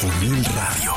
Cabo Mil Radio.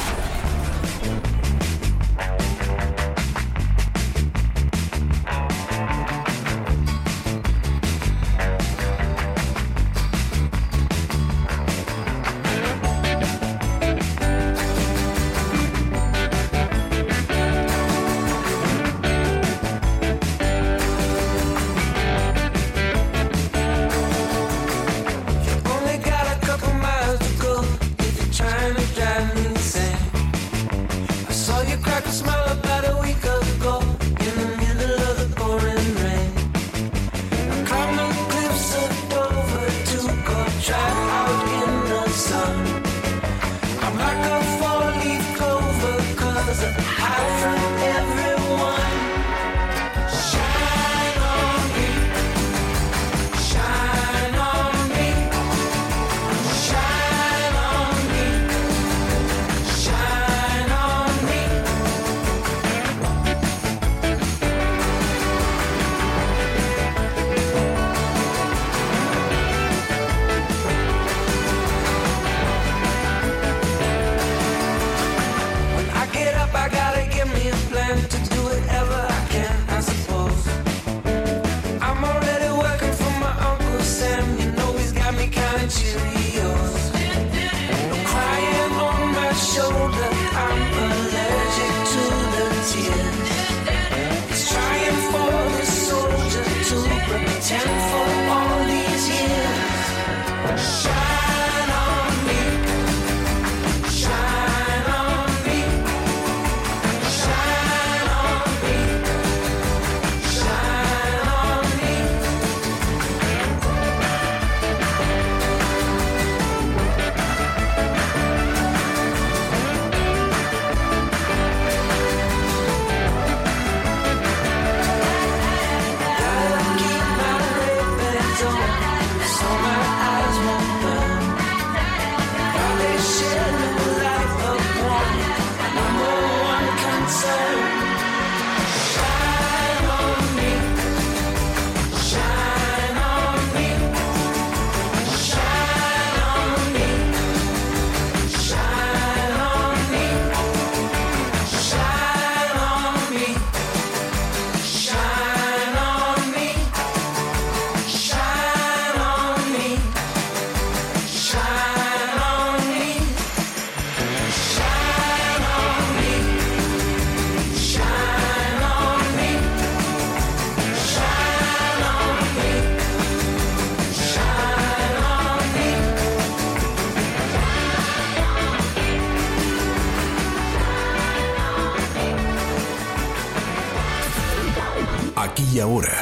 Aquí y ahora,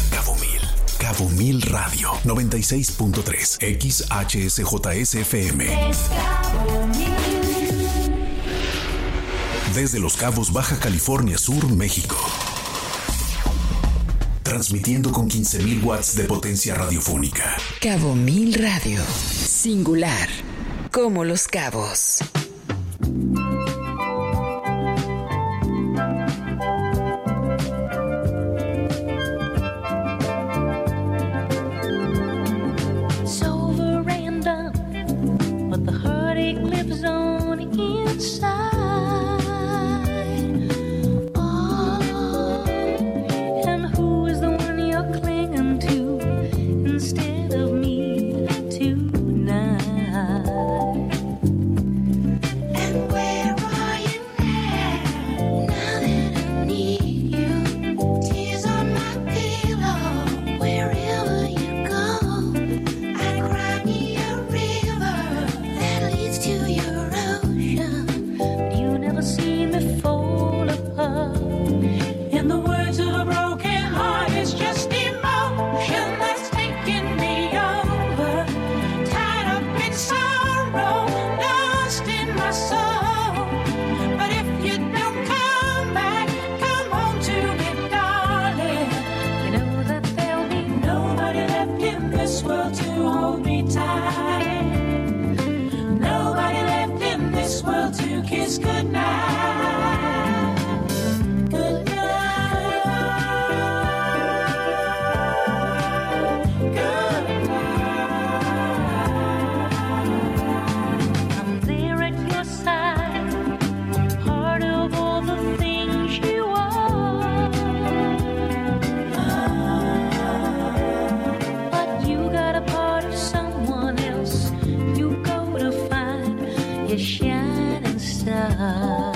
Cabo Mil Radio, 96.3, XHSJSFM. Desde Los Cabos, Baja California Sur, México. Transmitiendo con 15,000 watts de potencia radiofónica. Cabo Mil Radio, singular, como Los Cabos. a shining star.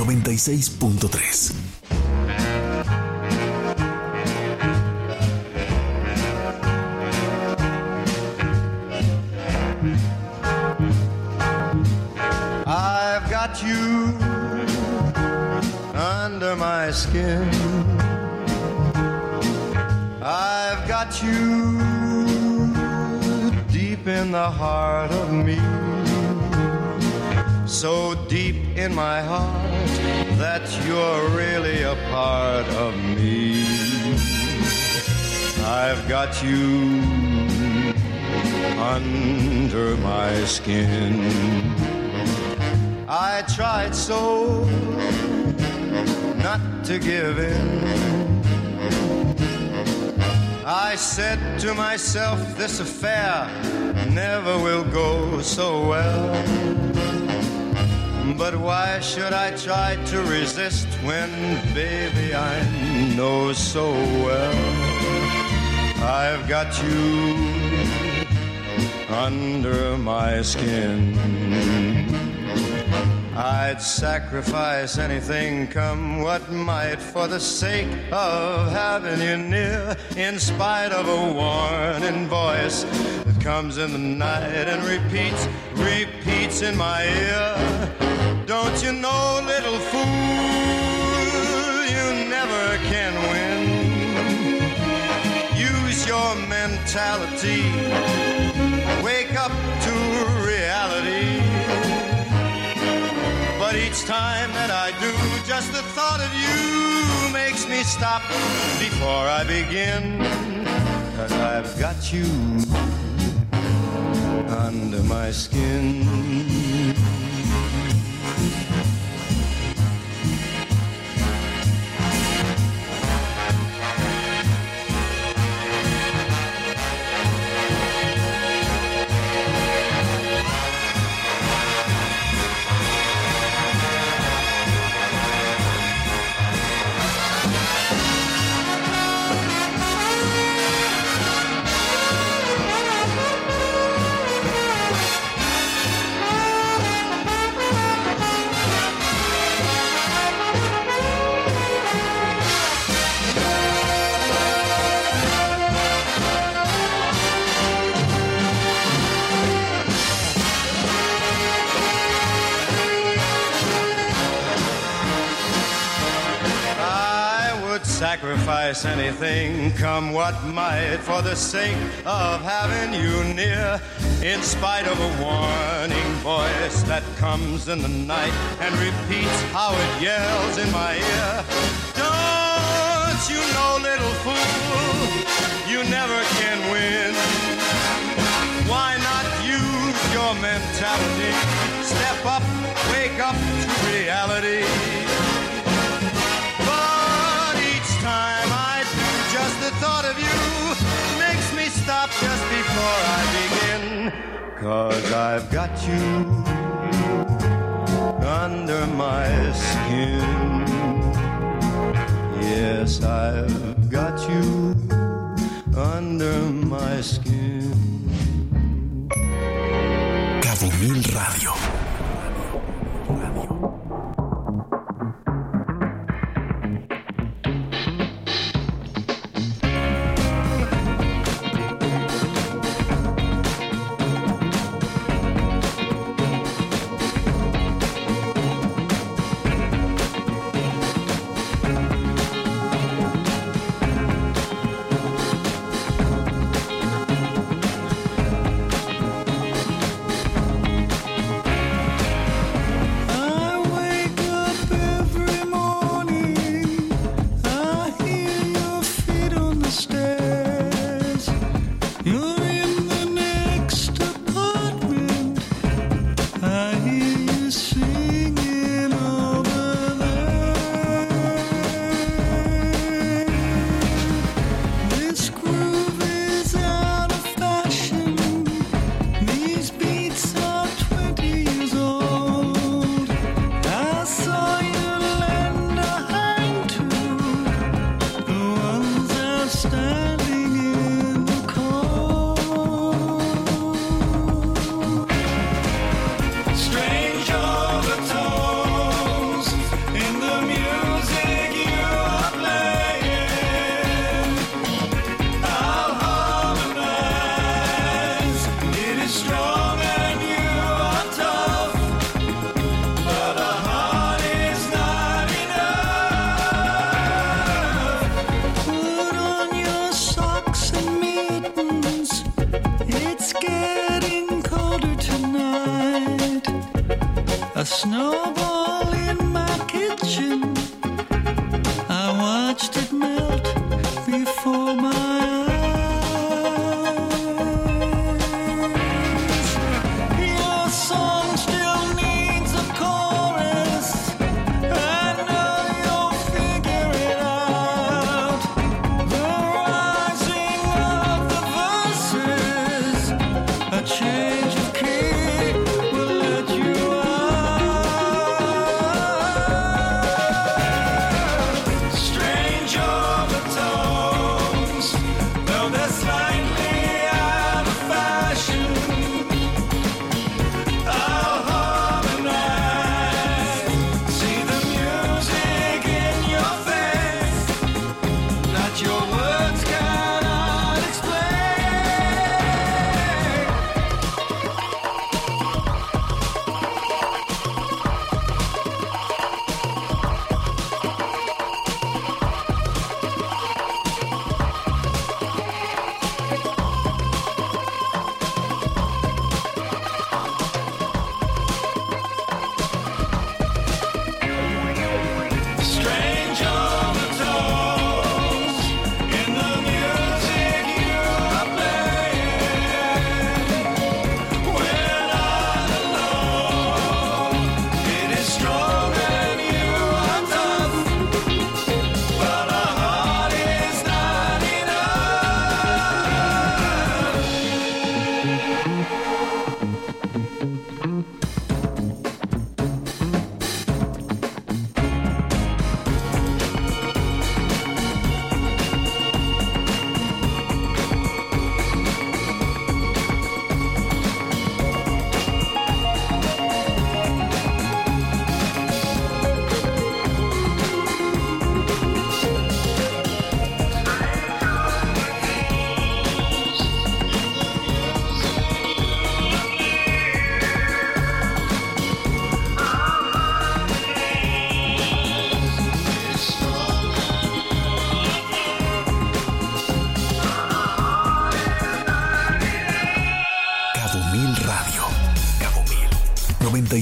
96.3. I've got you under my skin. I've got you deep in the heart of me. So deep in my heart that you're really a part of me. I've got you under my skin. I tried so not to give in. I said to myself, this affair never will go so well. But why should I try to resist when, baby, I know so well I've got you under my skin. I'd sacrifice anything, come what might, for the sake of having you near, in spite of a warning voice that comes in the night and repeats in my ear. Don't you know, little fool, you never can win. Use your mentality, wake up to reality. But each time that I do, just the thought of you makes me stop before I begin. 'Cause I've got you under my skin. Sacrifice anything, come what might, for the sake of having you near, in spite of a warning voice that comes in the night and repeats how it yells in my ear. Don't you know, little fool, you never can win. Why not use your mentality? Step up, wake up to reality. Time I do, just the thought of you makes me stop just before I begin. 'Cause I've got you under my skin. Yes, I've got you under my skin. Cabo Mil Radio.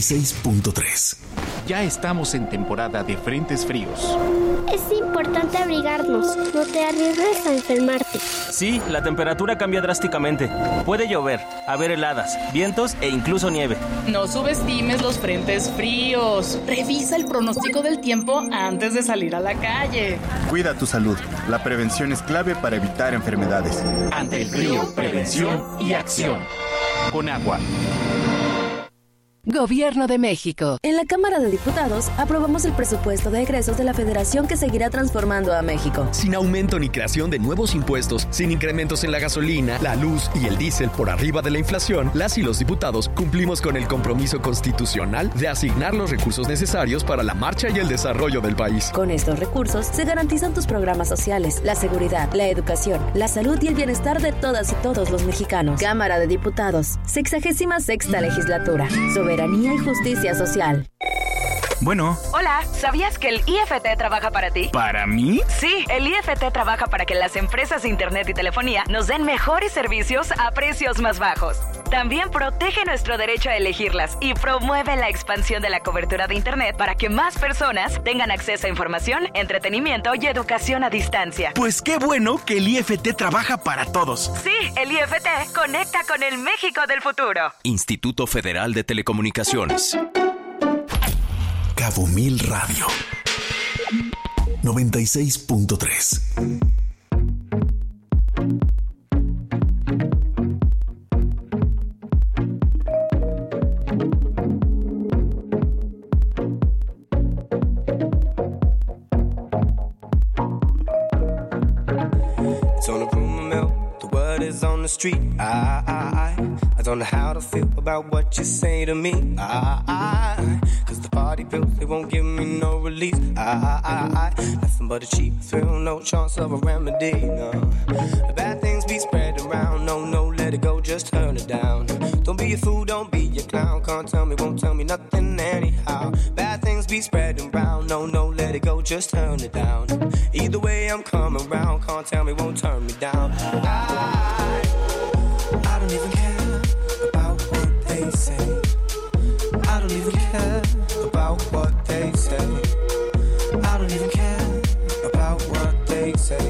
96.3. Ya estamos en temporada de frentes fríos. Es importante abrigarnos, no te arriesgues a enfermarte. Sí, la temperatura cambia drásticamente. Puede llover, haber heladas, vientos e incluso nieve. No subestimes los frentes fríos. Revisa el pronóstico del tiempo antes de salir a la calle. Cuida tu salud. La prevención es clave para evitar enfermedades. Ante el frío, prevención y acción. Con agua. Gobierno de México. En la Cámara de Diputados aprobamos el presupuesto de egresos de la Federación que seguirá transformando a México. Sin aumento ni creación de nuevos impuestos, sin incrementos en la gasolina, la luz y el diésel por arriba de la inflación, las y los diputados cumplimos con el compromiso constitucional de asignar los recursos necesarios para la marcha y el desarrollo del país. Con estos recursos se garantizan tus programas sociales, la seguridad, la educación, la salud y el bienestar de todas y todos los mexicanos. Cámara de Diputados, 66ª legislatura. Soberanía y justicia social. Bueno. Hola, ¿sabías que el IFT trabaja para ti? ¿Para mí? Sí, el IFT trabaja para que las empresas de internet y telefonía nos den mejores servicios a precios más bajos. También protege nuestro derecho a elegirlas y promueve la expansión de la cobertura de internet para que más personas tengan acceso a información, entretenimiento y educación a distancia. Pues qué bueno que el IFT trabaja para todos. Sí, el IFT conecta con el México del futuro. Instituto Federal de Telecomunicaciones. Cabo Mil Radio 96.3. It's on a rumor mill, the word is on the street. I don't know how to feel about what you say to me. Cause the party pills, they won't give me no release. Nothing but a cheap thrill, no chance of a remedy, no. Bad things be spread around, no, let it go, just turn it down. Don't be a fool, don't be a clown, can't tell me, won't tell me nothing anyhow. Bad things be spreading around, no, let it go, just turn it down. Either way I'm coming round, can't tell me, won't turn me down. I don't even care about what they say. I don't even care about what they say. I don't even care about what they say.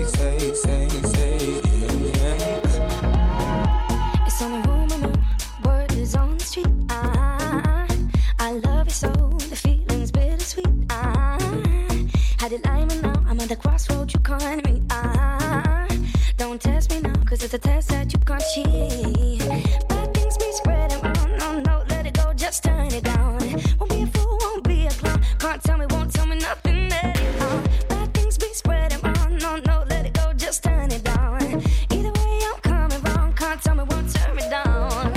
Yeah. It's only rumor mill, word is on the street. I love you so, the feeling's bittersweet. Had it lying, but now I'm at the crossroads, you can't meet. Don't test me now, cause it's a test that you can't cheat. Bad things be spreading around, no, let it go, just turn it down. Won't be a fool, won't be a clown, can't tell me, won't tell me nothing anyhow. Bad things be spreading around, no, let it go, just turn it down. Either way I'm coming round, can't tell me, won't turn me down.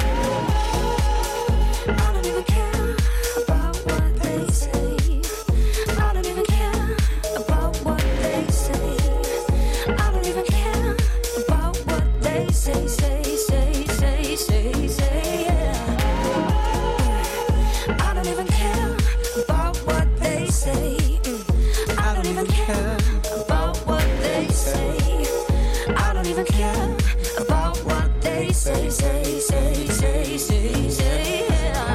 I don't even care about what they say. I don't even care about what they say. I don't even care about what they say, yeah. I don't even care about what they say. I don't even care about what they say. I don't even care about what they say, yeah.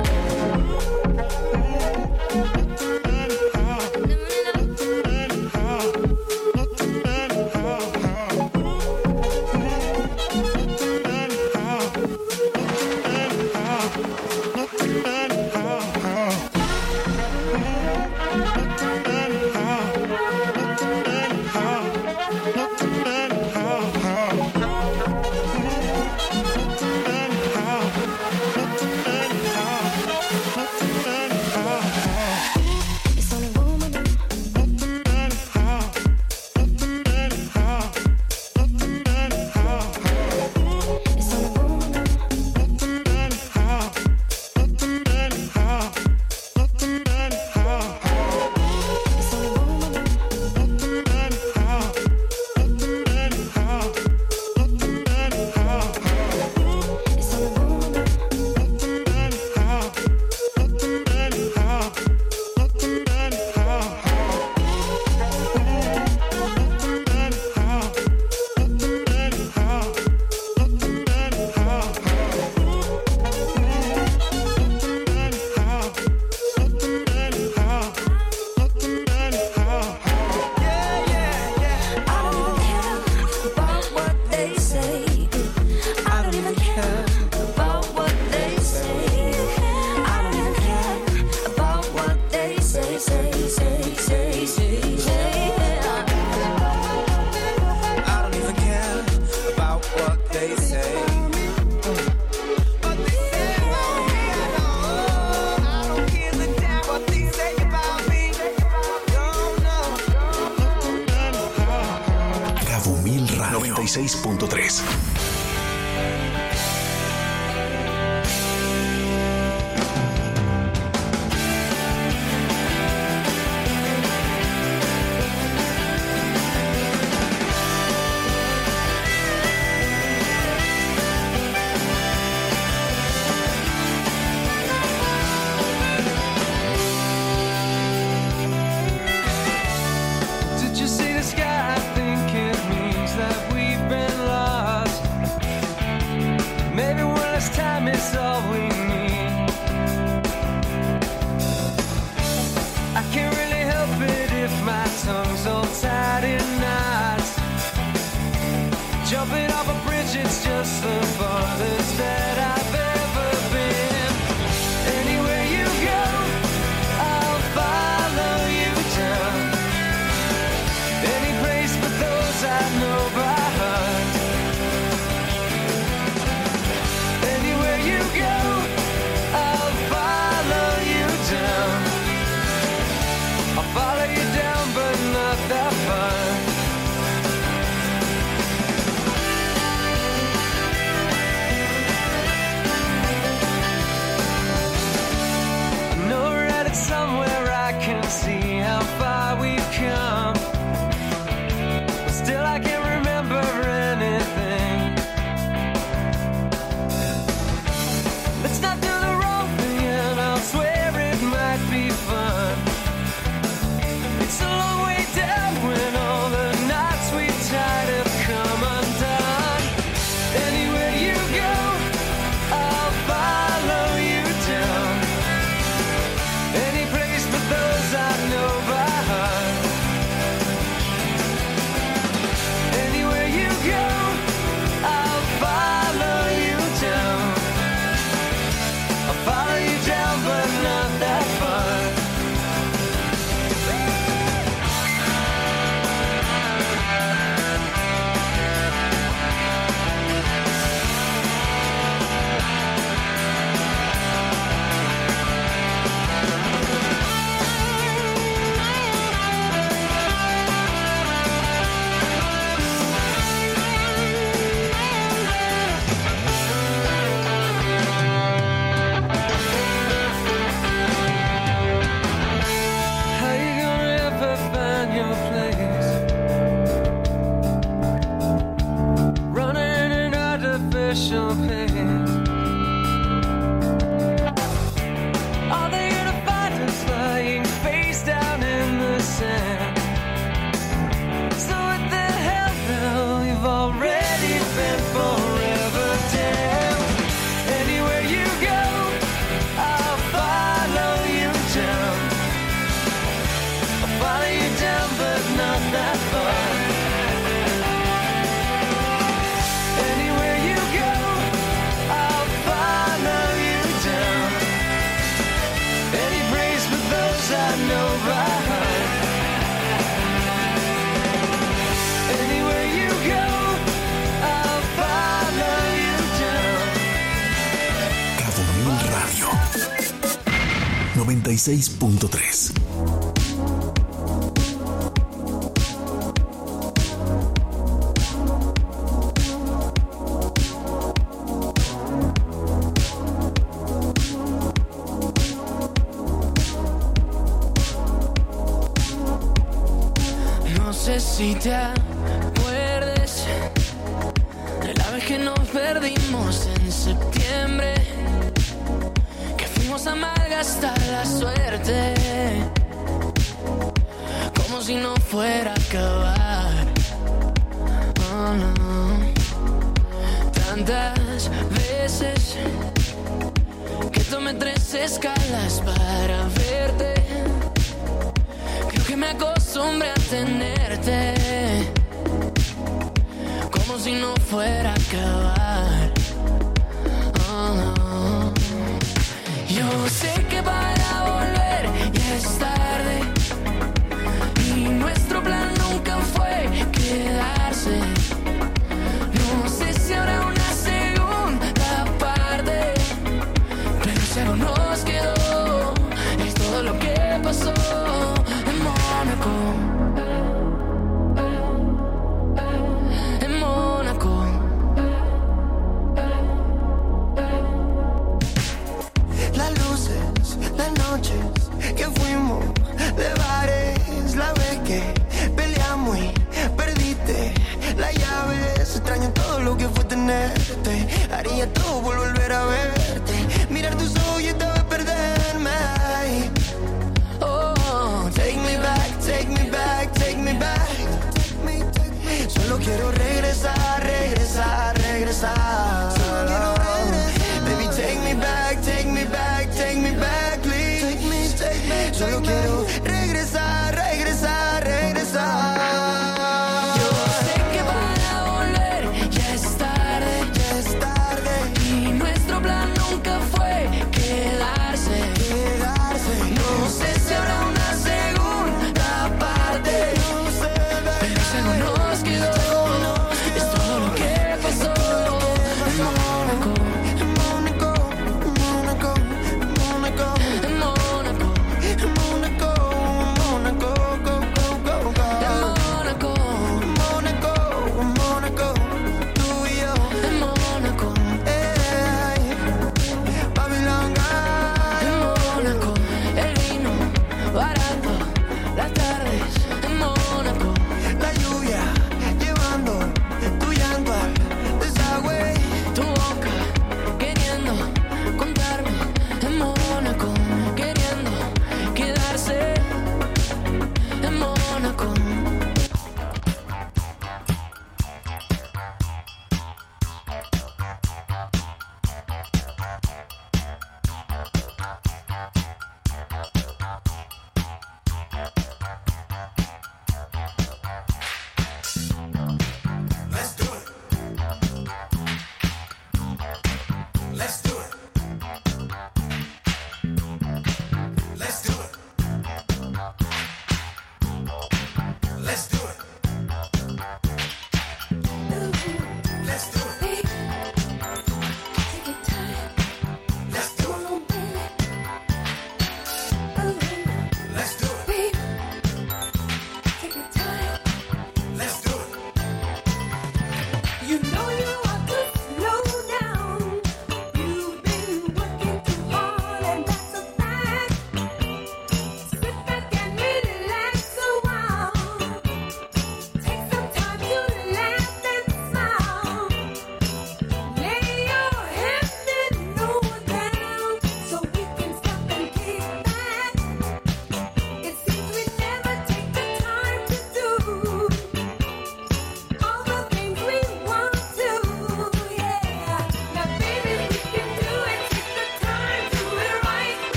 I don't even care about what they say. What they say, I don't give a damn what they say about me. Cabo Mil Radio 96.3. Did you see the sky? I think it means that we've been lost. Maybe one last time is all we need. I can't really help it if my tongue's all tied in knots. Jumping off a bridge, it's just the farthest that I've ever been. Anywhere you go, I'll follow you down. Any place but those I know by heart. Anywhere you go, I'll follow you down. I'll follow you down, but not that far. I know we're headed somewhere I can see how far we've come. Still I can't remember anything. Let's not do the wrong thing and I'll swear it might be fun. It's a long way down when all the knots we tied have come undone. Anywhere you go, I'll follow you down. Any place but those I know by heart. Anywhere you go, I'll follow you down. I'll follow you down, but not that far. How you gonna ever find your place? Running an artificial pace. Are they gonna find us lying face down in the sand? So what the hell now? We've already been forever damned. Anywhere you go, I'll follow you down. I'll follow you down, but not that far. Anywhere you go, I'll follow you down. Any place but those I know by heart. Anywhere you go, I'll follow you down. Cabo Mil Radio 96.3. No sé si te acuerdes de la vez que nos perdimos en septiembre, que fuimos a malgastar la suerte, como si no fuera a acabar. Oh, no. Tantas veces que tomé 3 escalas para verte. Creo que me acostumbré a tenerte, como si no fuera a acabar. Oh, no. Yo sé que para volver ya es tarde,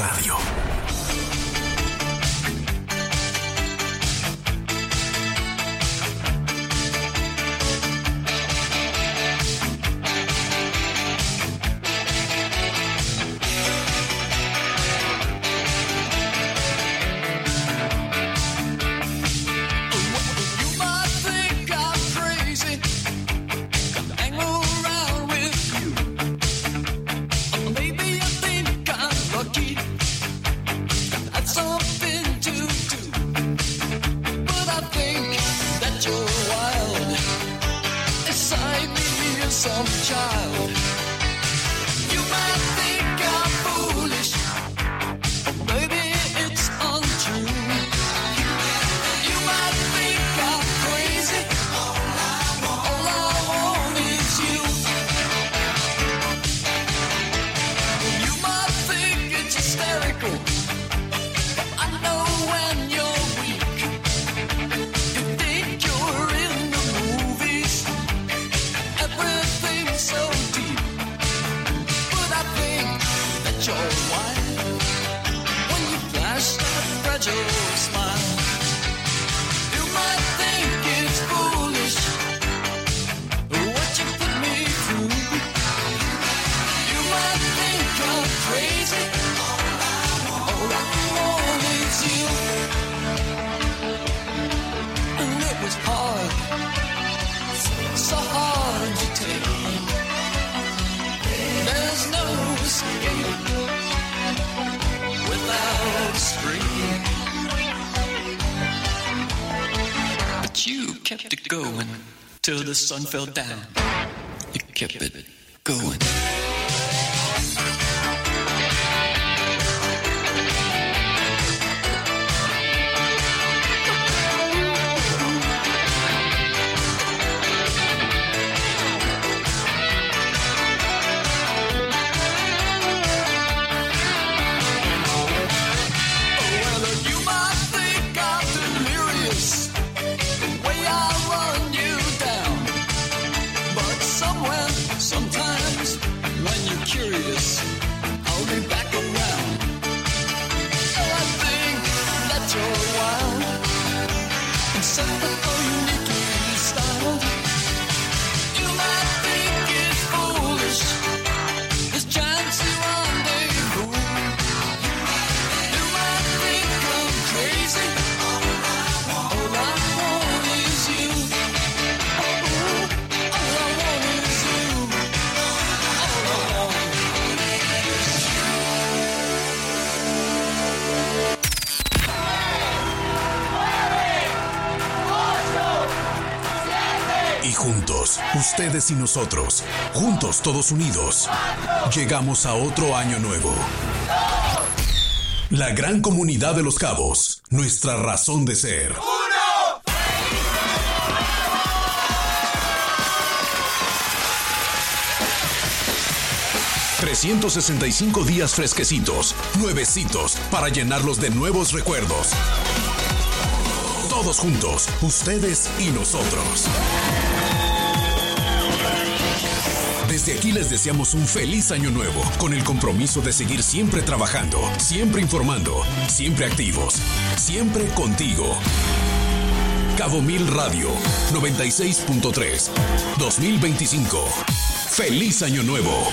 Radio. Till the sun fell down, you kept it going. Ustedes y nosotros, juntos todos unidos, llegamos a otro año nuevo. La gran comunidad de Los Cabos, nuestra razón de ser. 365 días fresquecitos, nuevecitos, para llenarlos de nuevos recuerdos. Todos juntos, ustedes y nosotros. Desde aquí les deseamos un feliz año nuevo, con el compromiso de seguir siempre trabajando, siempre informando, siempre activos, siempre contigo. Cabo Mil Radio, 96.3, 2025. ¡Feliz año nuevo!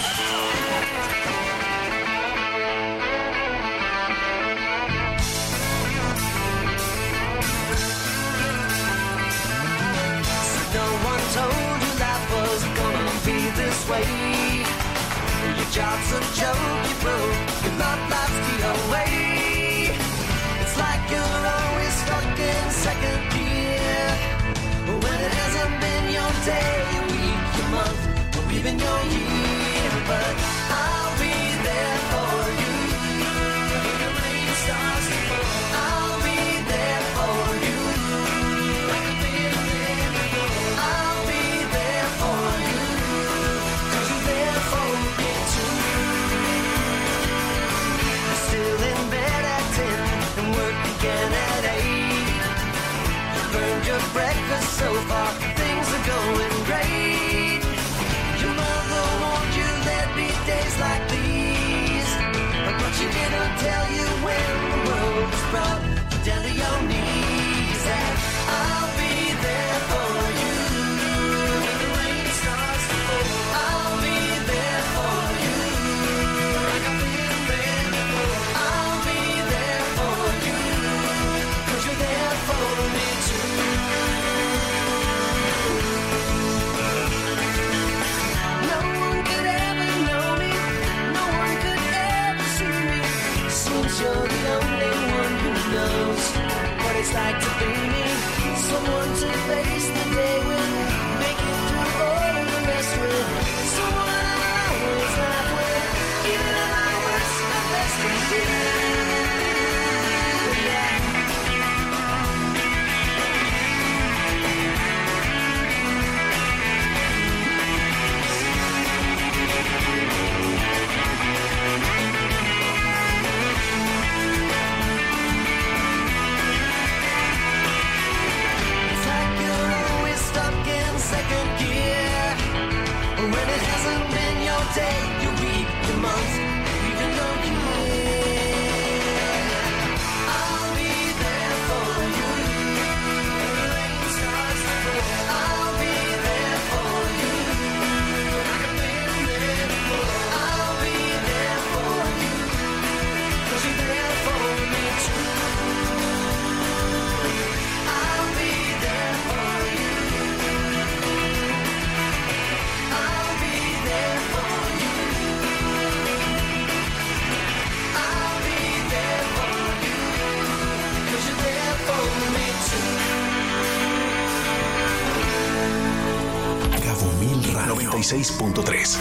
Your job's a joke, you broke, your love life's the away. It's like you're always stuck in second gear, when it hasn't been your day, your week, your month, or even your year. But I'll be there for you when the rain starts to fall. I'll be there for you like a big man. I'll be there for you, 'cause you're there for me too. Still in bed. second gear. When it hasn't been your day, your week, your month, even your year. I'll be there for you. When the rain starts to fall, I'll be there for you. Like I've been there before. I'll be there for you. 'Cause you're there for me too. I'll be there for you. I'll be there for you. I'll be there for you. 'Cause you're there for me too. Cabo Mil Radio 96.3.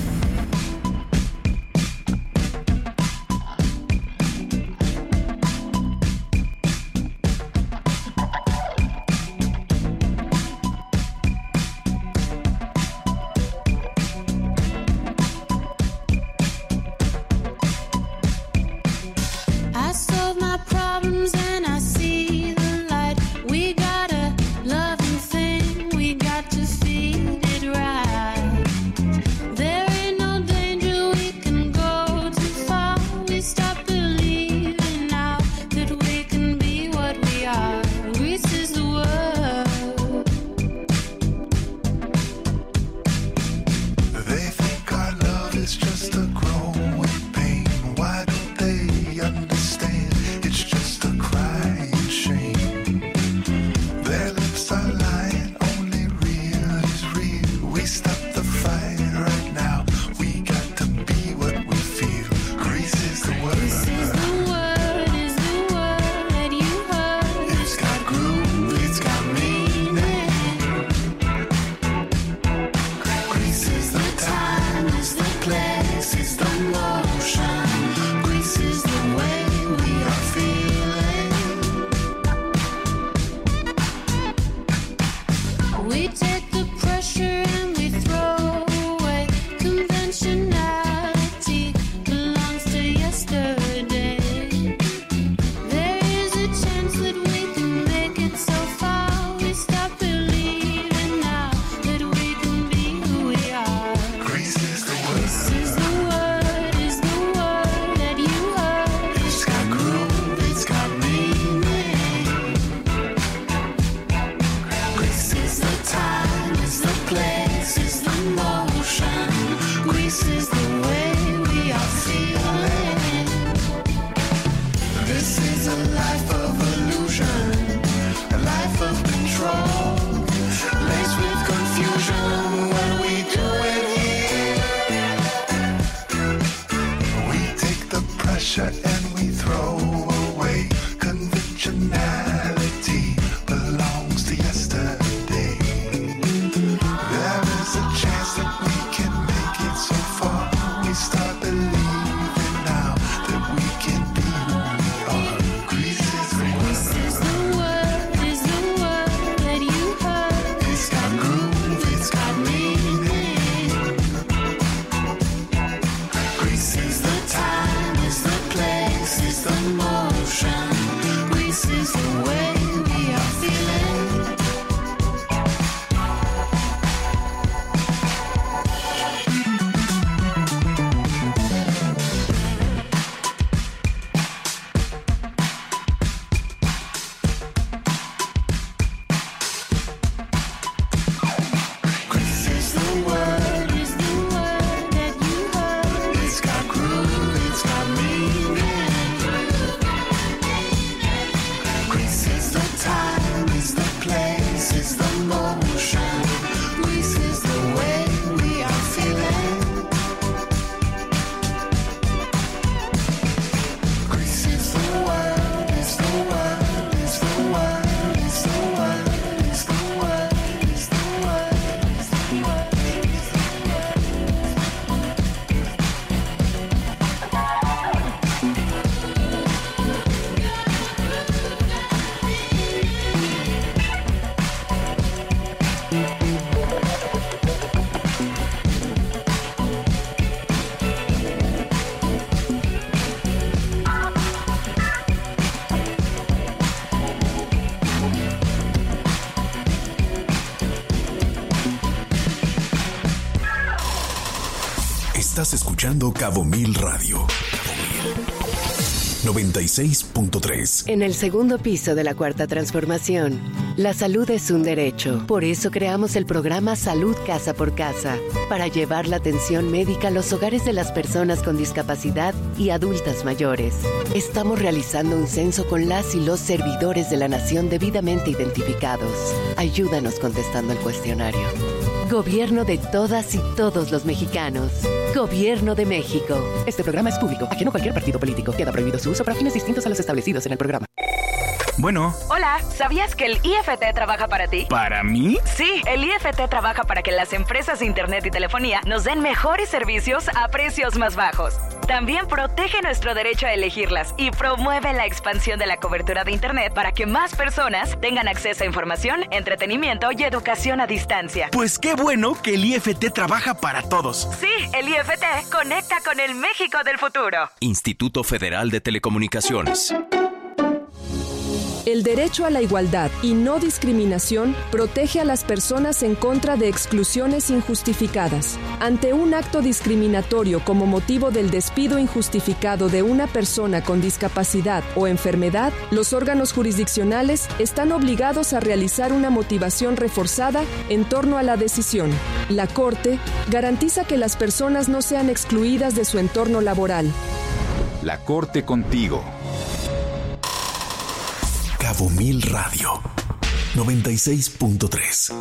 I solve my problems and I see the light. We got a loving thing, we got to feed it right. There ain't no danger, we can go too far. We stop believing now that we can be what we are. Greece is the world. They think our love is just a growing pain. Why don't they understand? It's just a crying shame. Their lips are lying, only real is real. We stop the fight right now. We got to be what we feel. Greece is the word. This is the word, is the word that you heard. It's got groove, it's got meaning. Greece is the time, is the place, is the motion. Greece is the way we are feeling. We take the pressure and we throw away. Conventionality belongs to yesterday. There is a chance that we can make it so far. We stop believing now that we can be who we are. Greece is the word. This is the word that you heard. It's got groove, it's got meaning. Greece is the time, is the place, is the motion. Greece is the way we are feeling. This is a life of illusion, a life of control, laced with confusion when we do it here. We take the pressure and we throw away. Conventionality belongs to yesterday. There is a chance that we can make it so far. We start believing now that we can be who we are. Greece is the word. This is the word that you heard. It's got groove, it's got meaning. Greece is the time, is the place, is the motion. Greece is the way we are feeling. Greece is the word that you heard. It's got groove, it's got meaning. Greece is the time, is the place, is the motion. Greece is the way we are feeling. Greece is the word, is the word, is the word, is the word, is the word, is the word, is the word. Estás escuchando Cabo Mil Radio. 96.3. En el segundo piso de la Cuarta Transformación, la salud es un derecho. Por eso creamos el programa Salud Casa por Casa, para llevar la atención médica a los hogares de las personas con discapacidad y adultas mayores. Estamos realizando un censo con las y los servidores de la nación debidamente identificados. Ayúdanos contestando el cuestionario. Gobierno de todas y todos los mexicanos. Gobierno de México. Este programa es público, ajeno a cualquier partido político. Queda prohibido su uso para fines distintos a los establecidos en el programa. Bueno. Hola, ¿sabías que el IFT trabaja para ti? ¿Para mí? Sí, el IFT trabaja para que las empresas de internet y telefonía nos den mejores servicios a precios más bajos. También protege nuestro derecho a elegirlas y promueve la expansión de la cobertura de internet para que más personas tengan acceso a información, entretenimiento y educación a distancia. Pues qué bueno que el IFT trabaja para todos. Sí, el IFT conecta con el México del futuro. Instituto Federal de Telecomunicaciones. El derecho a la igualdad y no discriminación protege a las personas en contra de exclusiones injustificadas. Ante un acto discriminatorio como motivo del despido injustificado de una persona con discapacidad o enfermedad, los órganos jurisdiccionales están obligados a realizar una motivación reforzada en torno a la decisión. La Corte garantiza que las personas no sean excluidas de su entorno laboral. La Corte contigo. Cabo Mil Radio 96.3.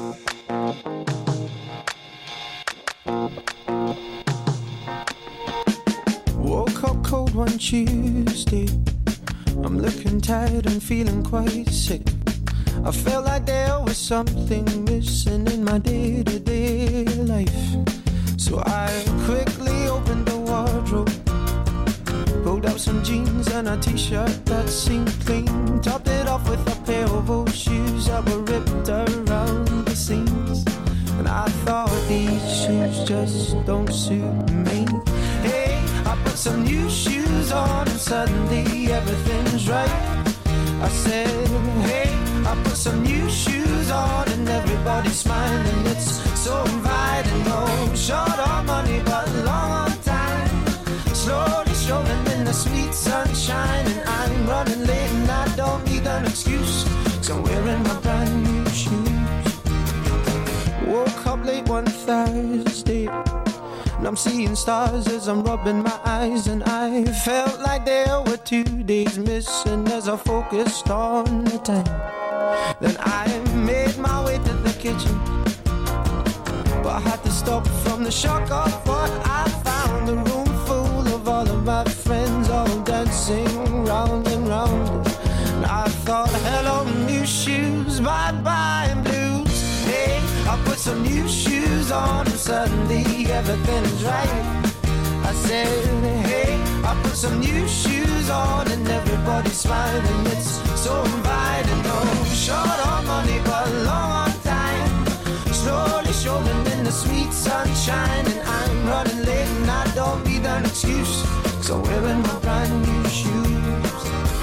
Woke up cold one Tuesday. I'm looking tired and feeling quite sick. I felt like there was something missing in my day-to-day life. So I quickly opened the wardrobe, pulled out some jeans and a t-shirt that seemed clean, topped it off with a pair of old shoes that were ripped around the seams. And I thought these shoes just don't suit me. Hey, I put some new shoes on and suddenly everything's right. I said, hey, I put some new shoes on and everybody's smiling. It's so inviting. No short on money but long on time. Slowly strolling in the sweet sunshine, and I'm running late and I don't need an excuse, 'cause I'm wearing my brand new shoes. Woke up late one Thursday and I'm seeing stars as I'm rubbing my eyes, and I felt like there were 2 days missing as I focused on the time. Then I made my way to the kitchen, but I had to stop from the shock of what I found. The room full of all of my friends, all dancing round and round. And I thought, hello new shoes, bye-bye blues. Hey, I put some new shoes on and suddenly everything's right. I said, hey, I put some new shoes on and everybody's smiling. It's so inviting. No short on money but long on time. Slowly strolling in the sweet sunshine, and I'm running late and I don't need an excuse, 'cause I'm wearing my brand new shoes.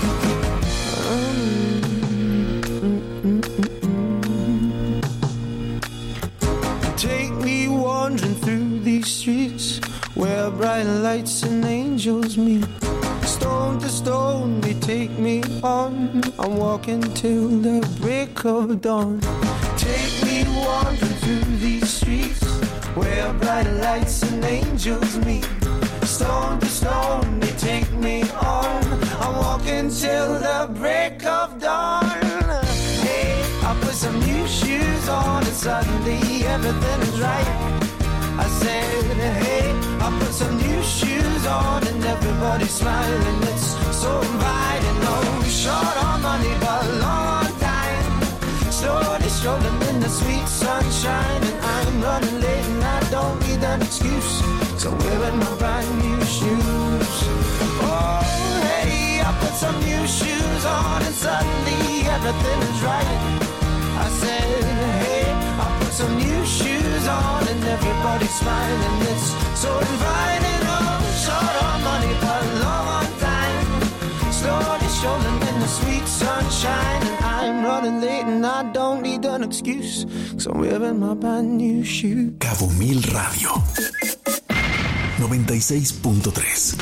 Take me wandering through these streets where bright lights and angels meet. Stone to stone they take me on. I'm walking till the break of dawn. Take me wandering through these streets where bright lights and angels meet. Stone to stone they take me on. I'm walking till the break of dawn. Hey, I put some new shoes on and suddenly everything is right. I said, hey, I put some new shoes on and everybody's smiling. It's so inviting. No short on money but long on time. Slowly strolling in the sweet sunshine, and I'm running late and I don't need an excuse, 'cause I'm wearing my brand new shoes. Oh, hey, I put some new shoes on and suddenly everything is right. I said, hey, I put some new shoes on and everybody's smiling. It's so inviting. Oh, short on money but long on time. Slowly strolling in the sweet sunshine, and I'm running late and I don't need an excuse, 'cause I'm wearing my brand new shoes. Cabo Mil Radio 96.3.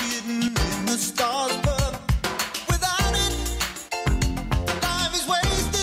Stars, but without it, life is wasted.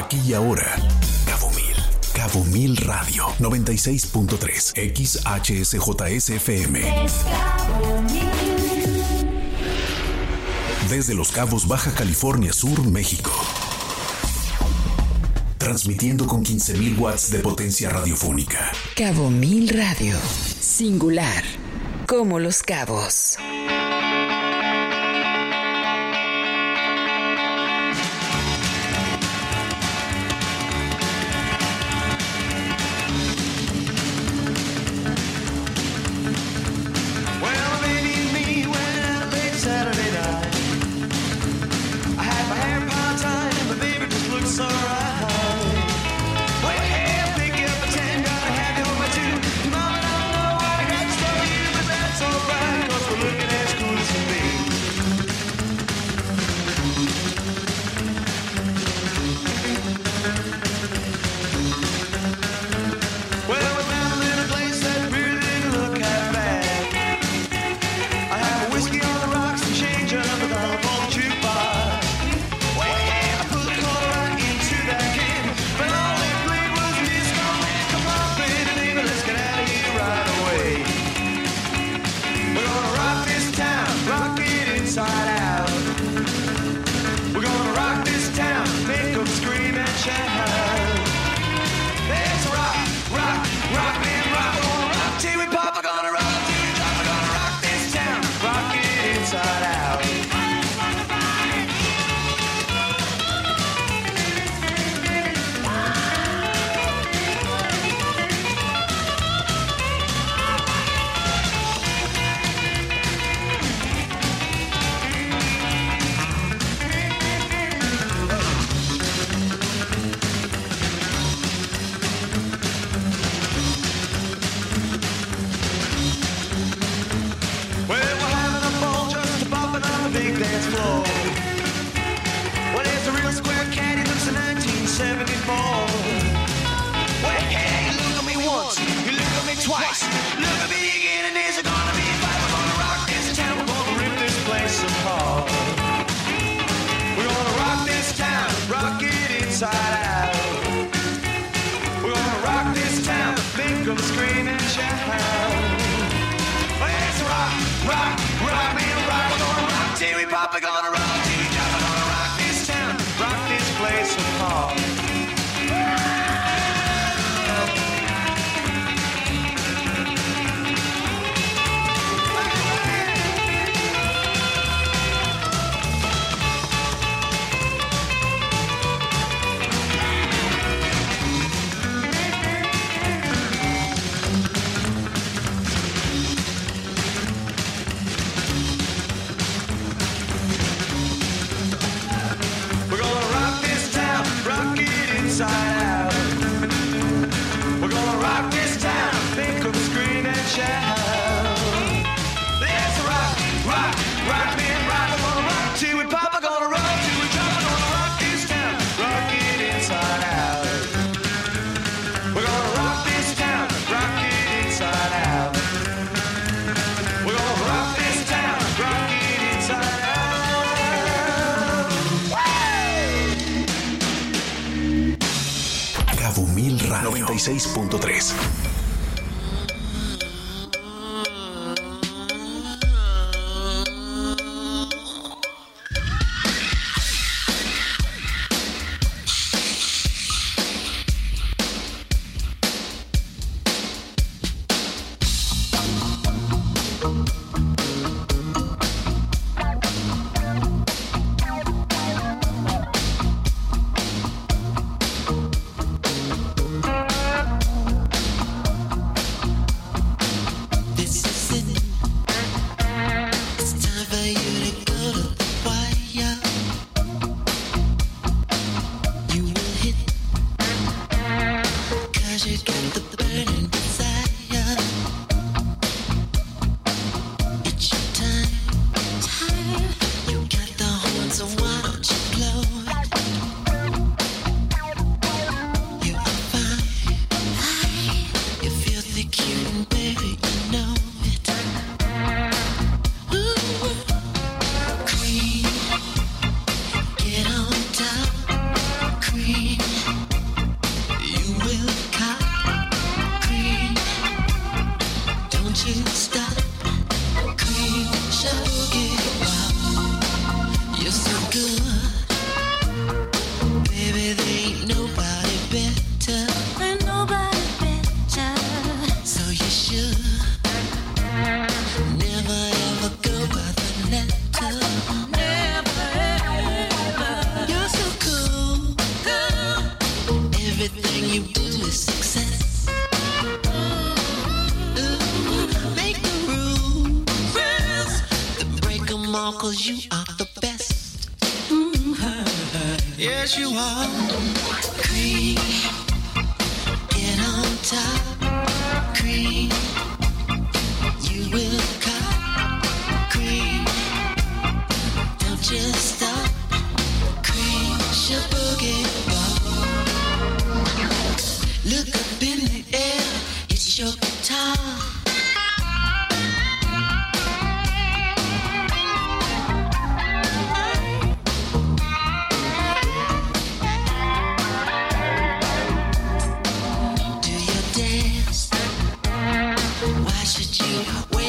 aquí y ahora. Cabo Mil Radio 96.3 XHSJSFM. Desde Los Cabos, Baja California Sur, México. Transmitiendo con 15,000 watts de potencia radiofónica. Cabo Mil Radio. Singular. Como Los Cabos. Cabo Mil Radio 96.3. Queen. Everything you do is success. Make the rules, break them all, 'cause you are the best. Yes, you are. Cream, get on top. Cream, you will cop. Cream, don't just stop. Cream, your boogie ball. Look up in the air, it's your guitar. Why should you